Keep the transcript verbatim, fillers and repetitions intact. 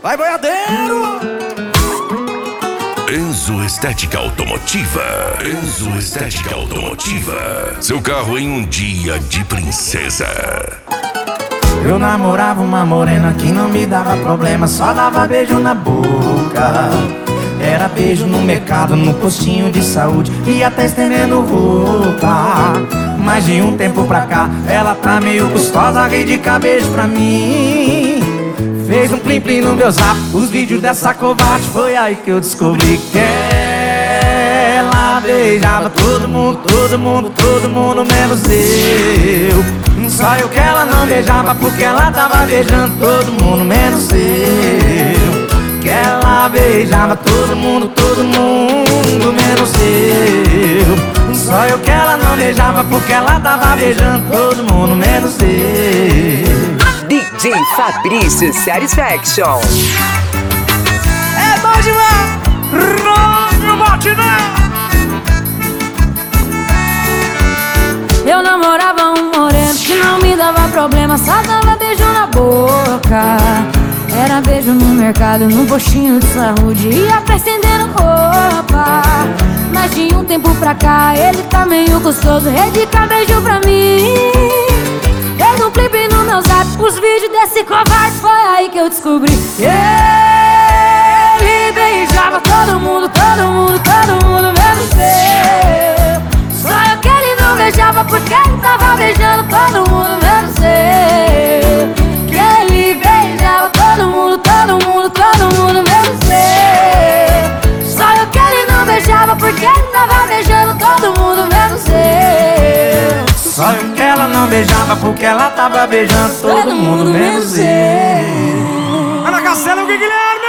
Vai, boiadeiro! Enzo Estética Automotiva. Enzo Estética Automotiva. Seu carro em um dia de princesa. Eu namorava uma morena que não me dava problema, só dava beijo na boca. Era beijo no mercado, no postinho de saúde e até estendendo roupa. Mas de um tempo pra cá, ela tá meio gostosa, rei de cabejo pra mim. Fez um plim plim no meu zap, os vídeos dessa covarde. Foi aí que eu descobri que ela beijava todo mundo, todo mundo, todo mundo, menos eu. Só eu que ela não beijava, porque ela tava beijando todo mundo, menos eu. Que ela beijava todo mundo, todo mundo, menos eu. Só eu que ela não beijava, porque ela tava beijando todo mundo, menos eu. D J Fabrício Satisfaction. É bom demais! Rock Matinê! Eu namorava um moreno que não me dava problema, só dava beijo na boca. Era beijo no mercado, no postinho de saúde e até estendendo roupa. Mas de um tempo pra cá, ele tá meio gostoso, redica beijo pra mim. Fez um clipe no meu zap, os vídeos desse covarde. Foi aí que eu descobri que ele beijava todo mundo, todo mundo, todo mundo, menos eu. Só eu que ele não beijava, porque ele tava beijando todo mundo, menos eu. Que ele beijava todo mundo, todo mundo, todo mundo, menos eu. Só eu que ele não beijava, porque ele tava beijando todo mundo, menos eu. Só eu que ela não beijava, porque ela tava beijando todo mundo, menos eu. Ana Castelo, Guilherme!